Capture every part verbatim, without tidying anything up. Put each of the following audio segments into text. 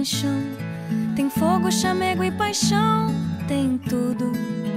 chão. Tem fogo, chamego e paixão, tem tudo.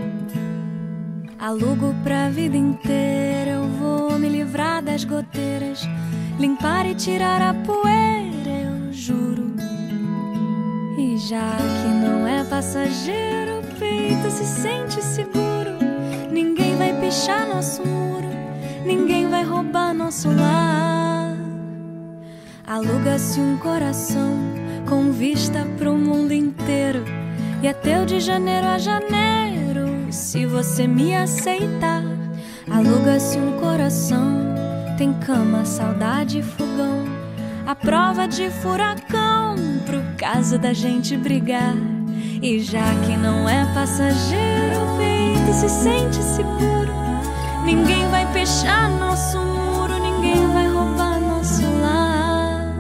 Alugo pra vida inteira, eu vou me livrar das goteiras, limpar e tirar a poeira, eu juro. E já que não é passageiro, o peito se sente seguro. Ninguém vai pichar nosso muro, ninguém vai roubar nosso lar. Aluga-se um coração com vista pro mundo inteiro, e é teu de janeiro a janeiro, se você me aceitar. Aluga-se um coração, tem cama, saudade e fogão, a prova de furacão, pro caso da gente brigar. E já que não é passageiro, o peito se sente seguro. Ninguém vai fechar nosso muro, ninguém vai roubar nosso lar.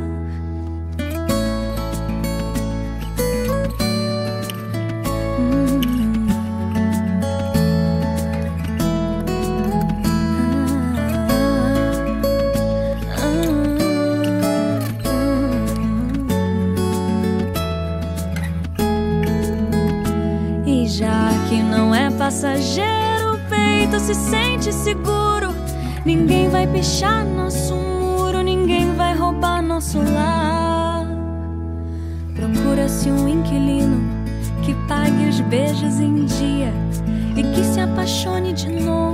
hum. ah, ah, ah. E já que não é passageiro, o peito se sente seguro. Ninguém vai pichar nosso muro, ninguém vai roubar nosso lar. Procura-se um inquilino que pague os beijos em dia e que se apaixone de novo.